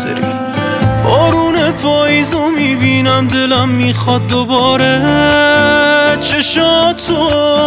ناظری. بارون پاییزو میبینم دلم میخواد دوباره چشاتو.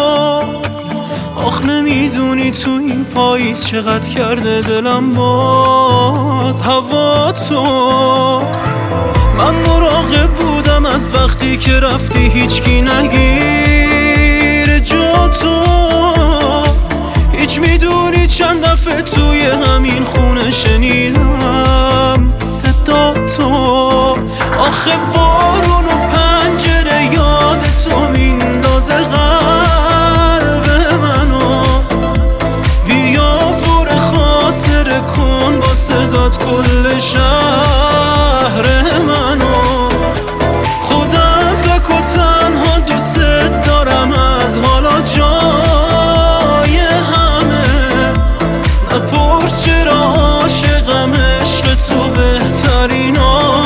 آخ نمیدونی تو این پاییز چقدر کرده دلم باز هوا تو. من مراقب بودم از وقتی که رفتی هیچکی نگیر جا تو. هیچ میدونی چند دفعه توی همین خونه شنیدم صدا تو. آخه بارون و پنجره یاد تو میندازه قلب منو. بیا پر خاطره کن با صدات کل شهر منو. خودت تک و تنها دوست دارم از حالا جای همه. نپرس چرا عاشقم عشق تو بهترین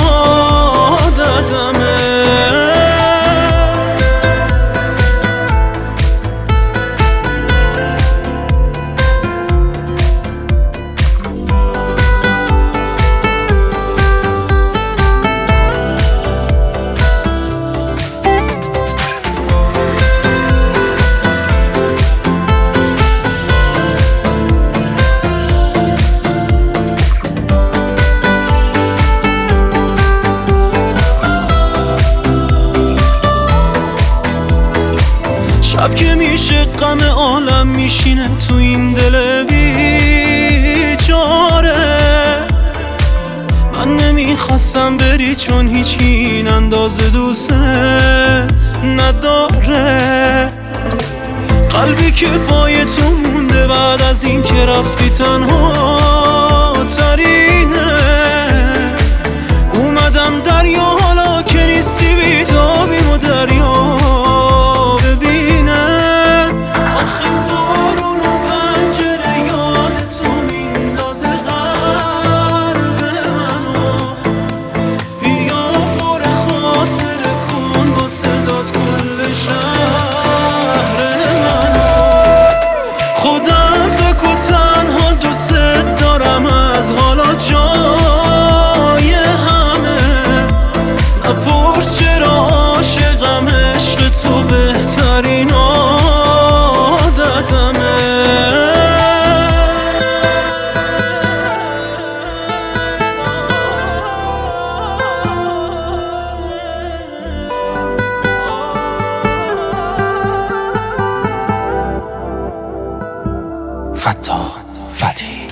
عادتمه. شب که میشه غم عالم میشینه تو این دل بیچاره. من نمیخواستم بری چون هیچکی این اندازه دوست نداره. قلبی که پای تو مونده بعد از این که رفتی تنها ترینه. اومدم دریا حالا که نیستی بیتابیم و دریا جای همه. نپرس چرا عاشقم عشق تو بهترین عادتمه. فتاح فتحی